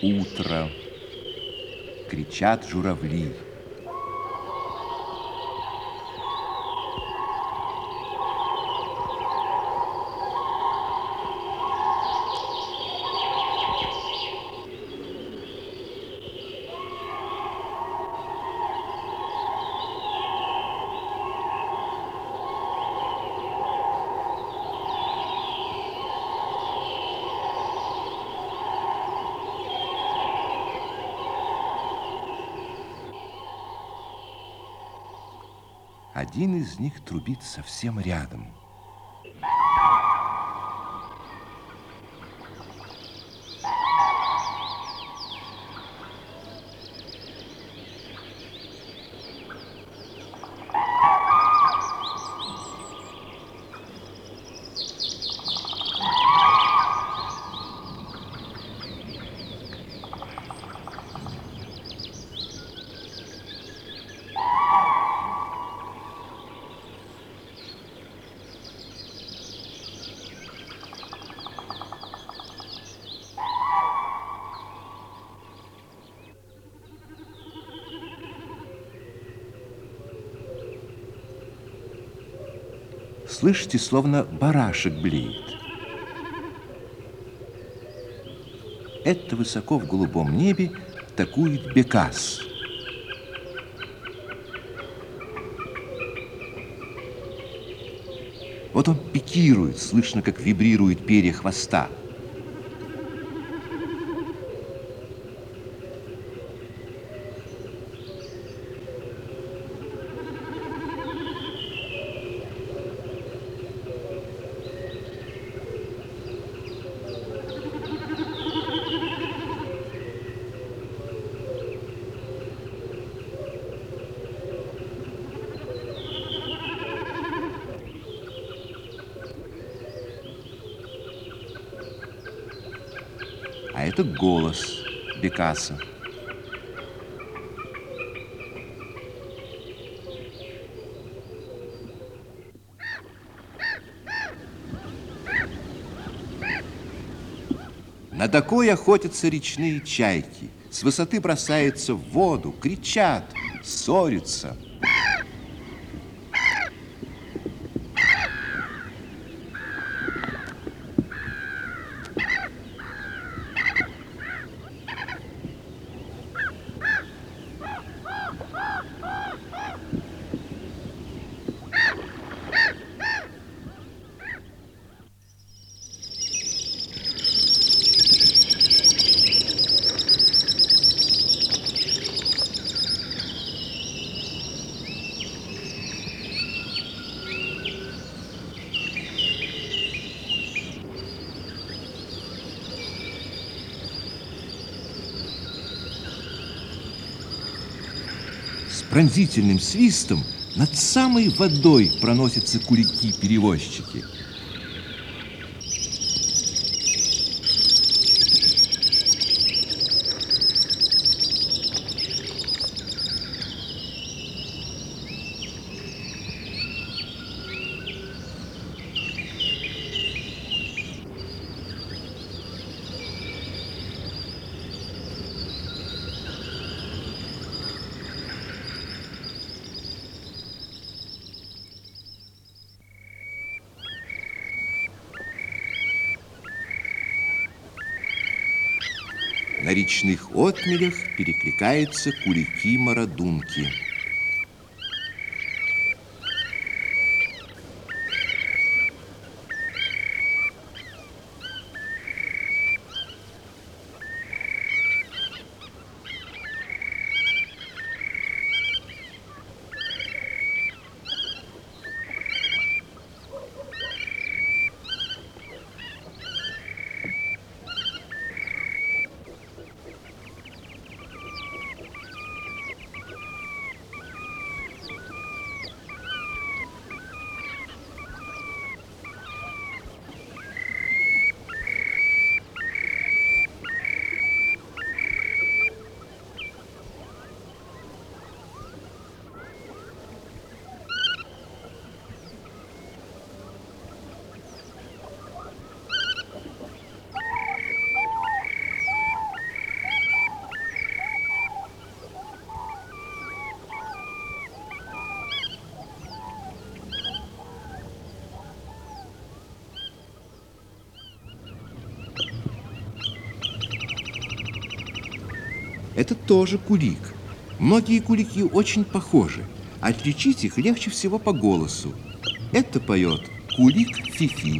утро, кричат журавли. Один из них трубит совсем рядом. Слышите, словно барашек блеет. Это высоко в голубом небе такует бекас. Вот он пикирует, слышно, как вибрируют перья хвоста. А это голос бекаса. На такой охотятся речные чайки. С высоты бросаются в воду, кричат, ссорятся. С пронзительным свистом над самой водой проносятся кулики-перевозчики. На речных отмелях перекликаются кулики-мародунки. Это тоже кулик. Многие кулики очень похожи. Отличить их легче всего по голосу. Это поет кулик Фифи.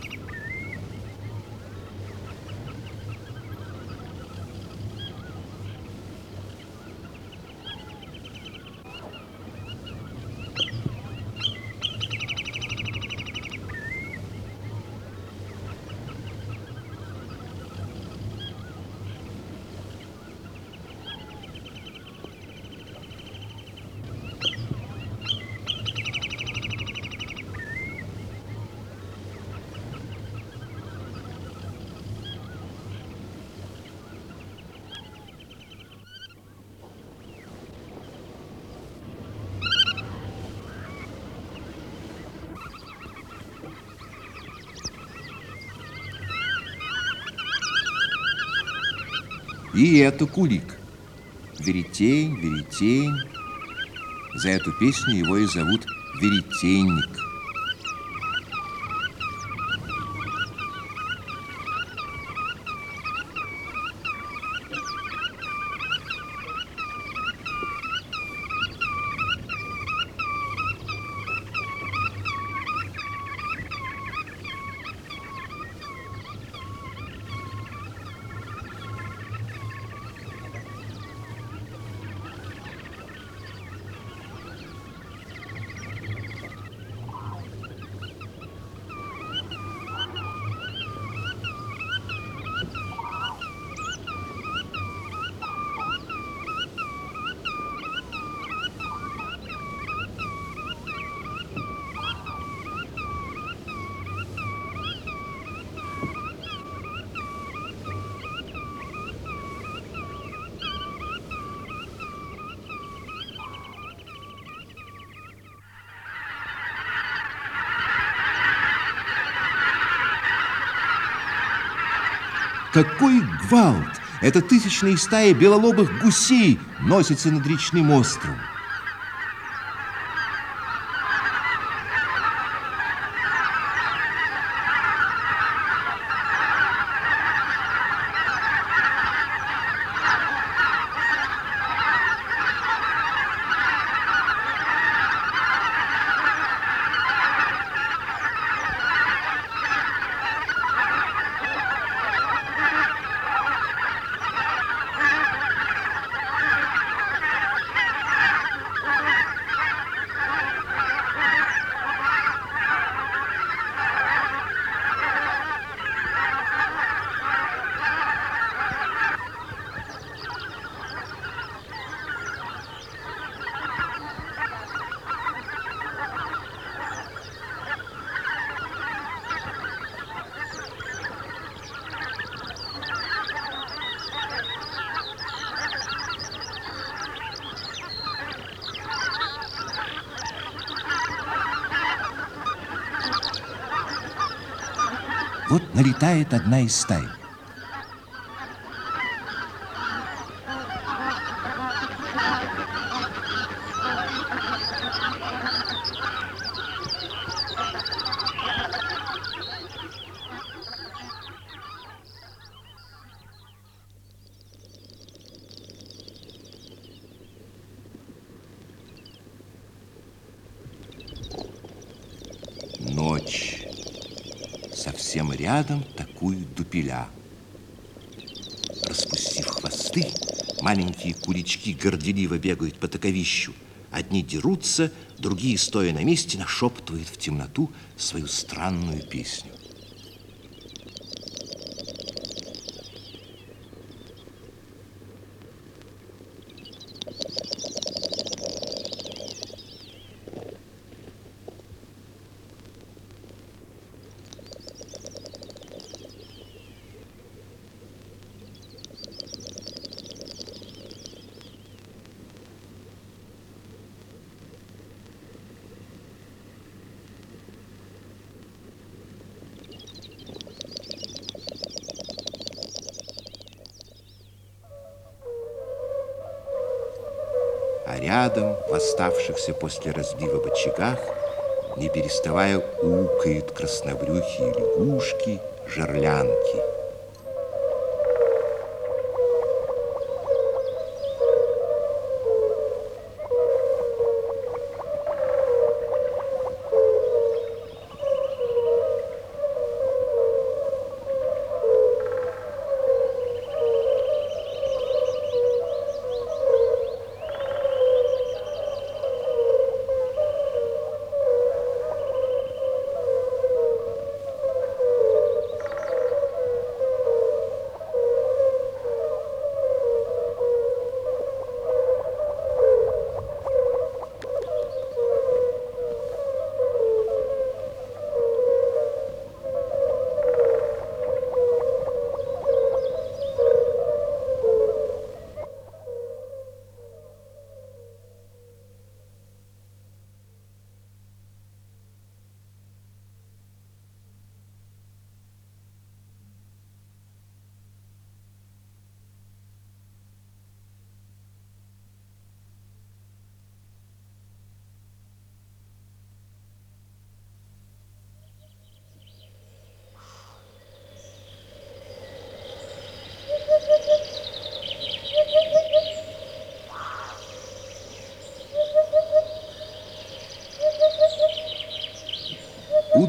И это кулик. Веретень, веретень. За эту песню его и зовут веретенник. Какой гвалт! Это тысячные стаи белолобых гусей носятся над речным островом. Вот налетает одна из стай. Ночь. Совсем рядом такуют дупеля. Распустив хвосты, маленькие кулички горделиво бегают по таковищу. Одни дерутся, другие, стоя на месте, нашептывают в темноту свою странную песню. А рядом, в оставшихся после разлива бочагах, не переставая укают краснобрюхие лягушки, жерлянки.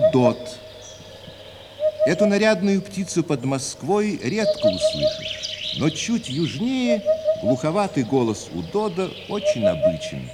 удод. Эту нарядную птицу под Москвой редко услышишь, но чуть южнее глуховатый голос удода очень обычен.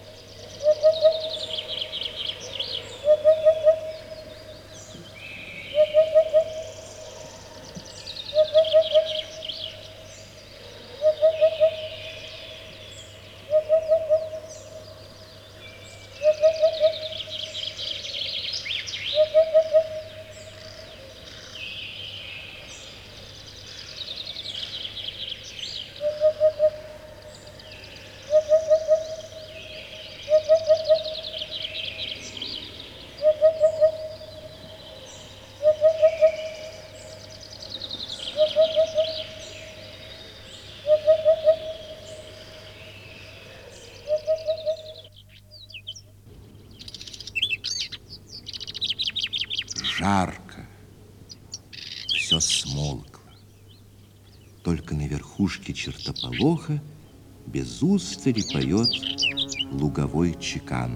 Жарко, все смолкло. Только на верхушке чертополоха без устали поет луговой чекан.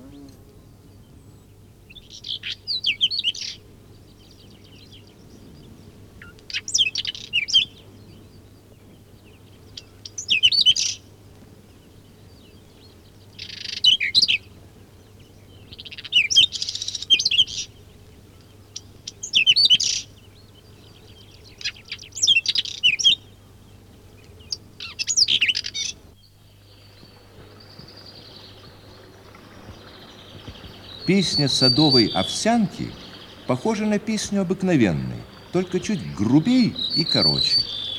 Песня садовой овсянки похожа на песню обыкновенной, только чуть грубей и короче.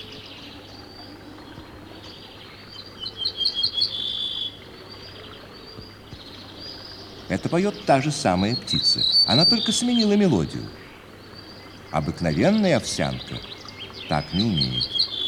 Это поет та же самая птица, она только сменила мелодию. Обыкновенная овсянка так не умеет.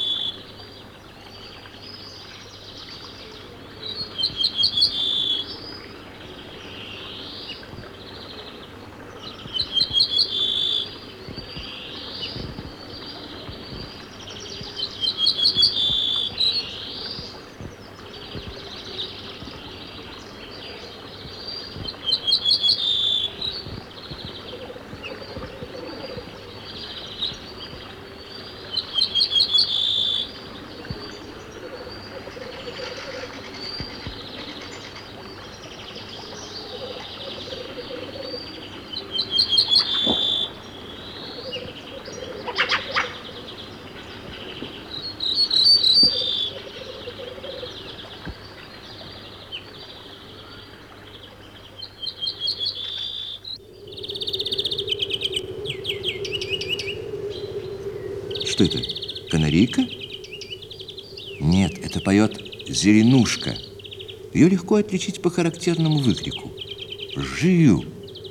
Что это, канарейка? Нет, это поет зеленушка. Ее легко отличить по характерному выкрику. Жию.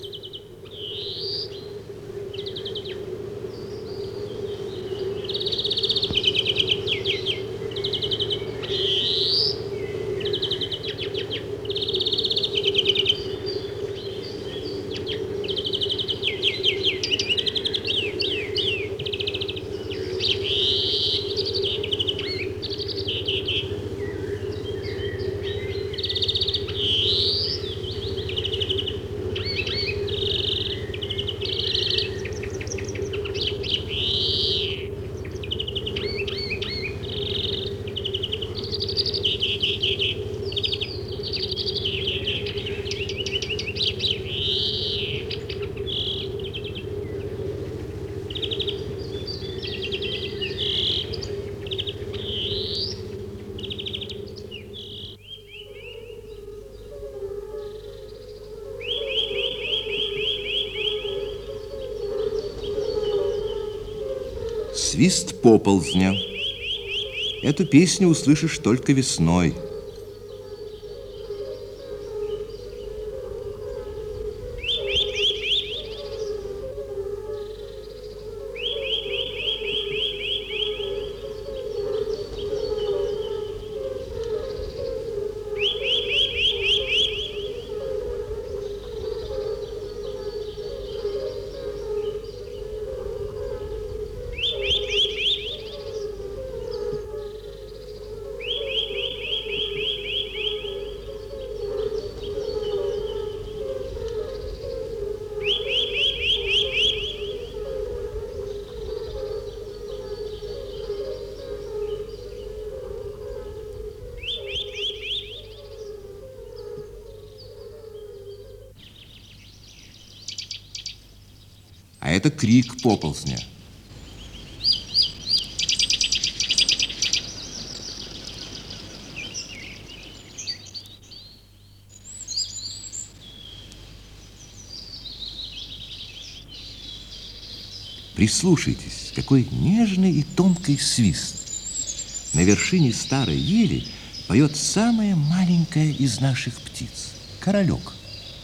Свист поползня. Эту песню услышишь только весной. Это крик поползня. Прислушайтесь, какой нежный и тонкий свист. На вершине старой ели поет самая маленькая из наших птиц – королек.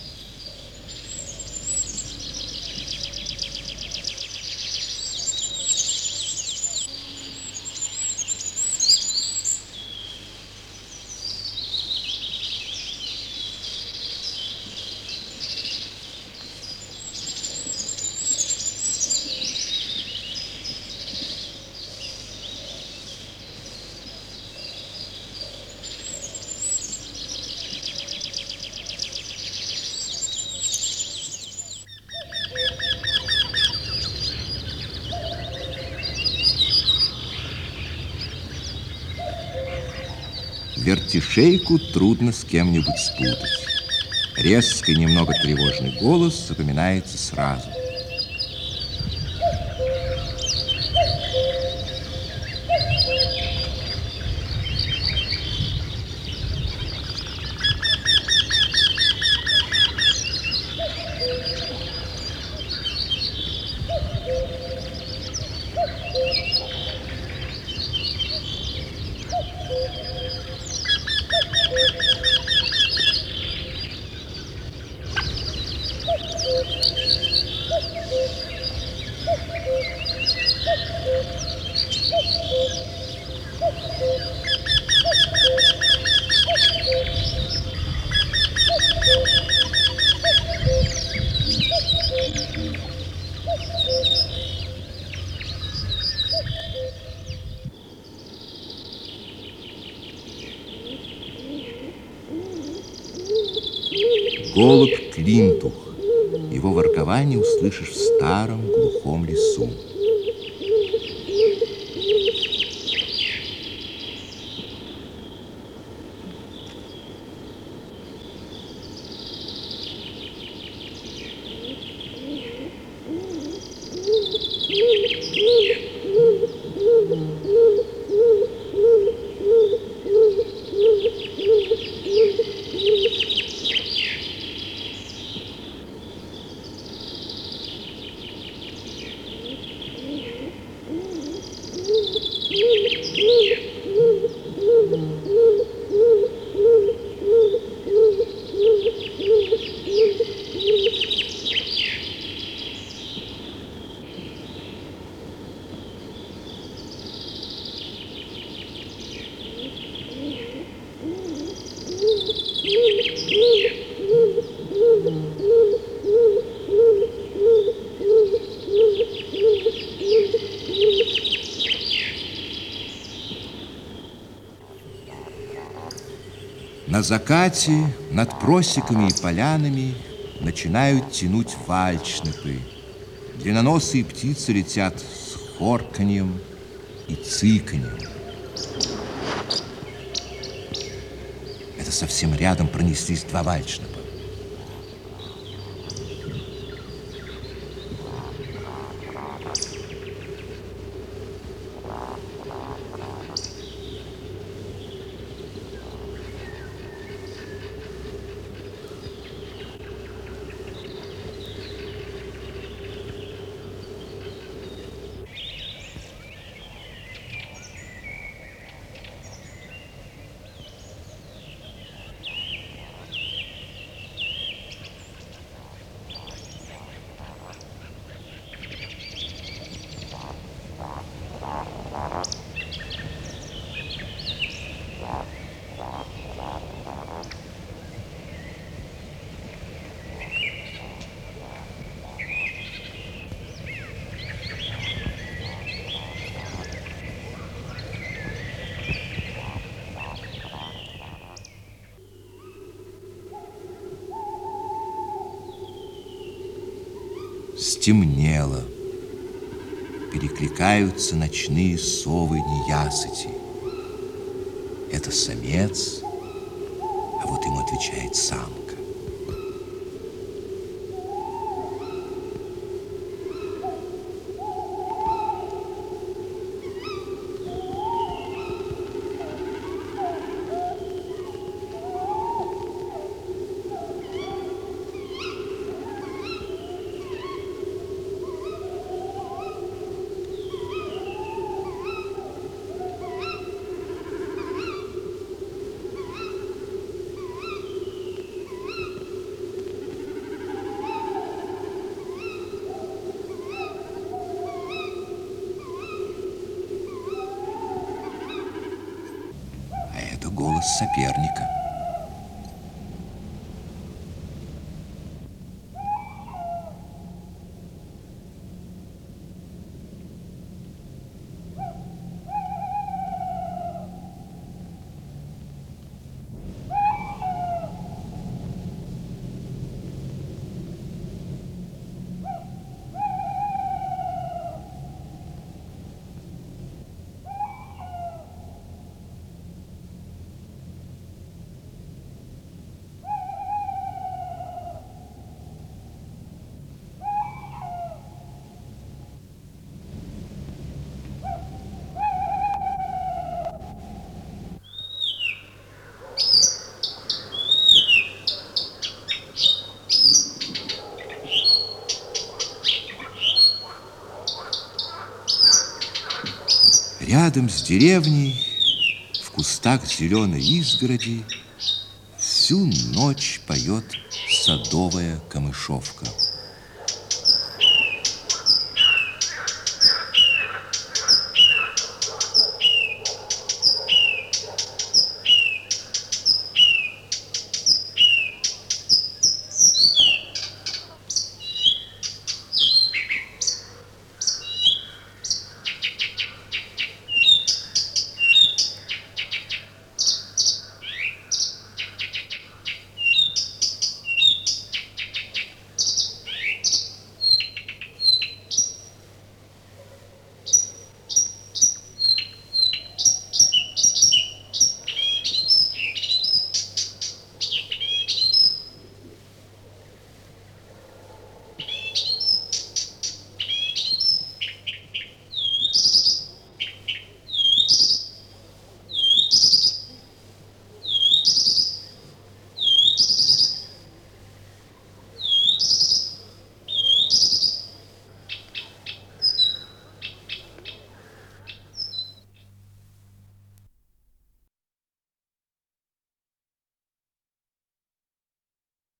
Вертишейку трудно с кем-нибудь спутать. Резкий, немного тревожный голос запоминается сразу. Голубь Клинтух. Его воркование услышишь в старом глухом лесу. На закате над просеками и полянами начинают тянуть вальшнепы. Длинноносые птицы летят с хорканьем и цыканьем. Это совсем рядом пронеслись два вальшнепа. Стемнело. Перекликаются ночные совы неясыти. Это самец, а вот ему отвечает самка. соперника. Рядом с деревней, в кустах зеленой изгороди, всю ночь поет садовая камышовка.